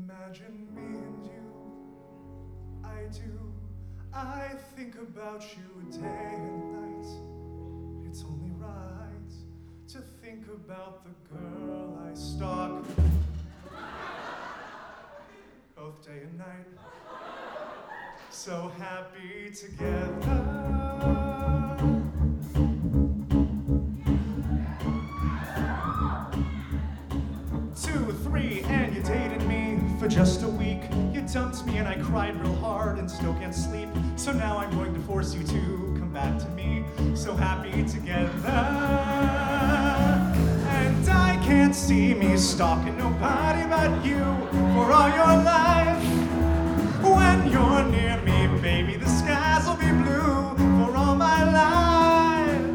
Imagine me and you, I do. I think about you day and night. It's only right to think about the girl I stalk both day and night. So happy together. 2, 3, and you dated me for just a week. You dumped me and I cried real hard and still can't sleep. So now I'm going to force you to come back to me. So happy together. And I can't see me stalking nobody but you for all your life. When you're near me, baby, the skies will be blue for all my life.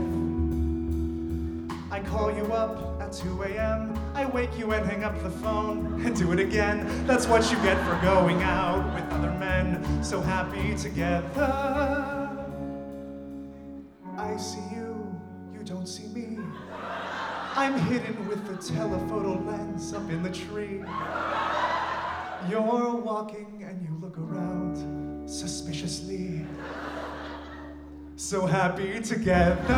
I call you up at 2 a.m. I wake you and hang up the phone and do it again. That's what you get for going out with other men. So happy together. I see you, you don't see me. I'm hidden with the telephoto lens up in the tree. You're walking and you look around suspiciously. So happy together.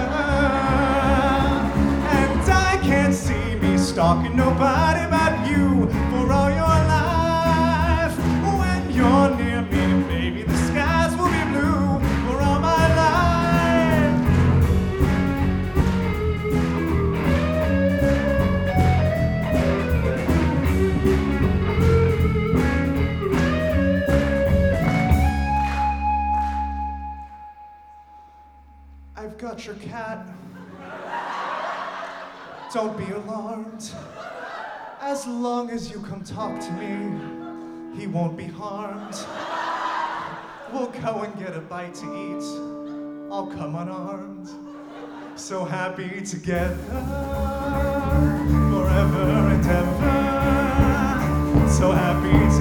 And I can't see me stalking nobody but you for all your life. When you're near me, baby, the skies will be blue for all my life. I've got your cat. Don't be alarmed. As long as you come talk to me, he won't be harmed. We'll go and get a bite to eat. I'll come unarmed. So happy together, forever and ever. So happy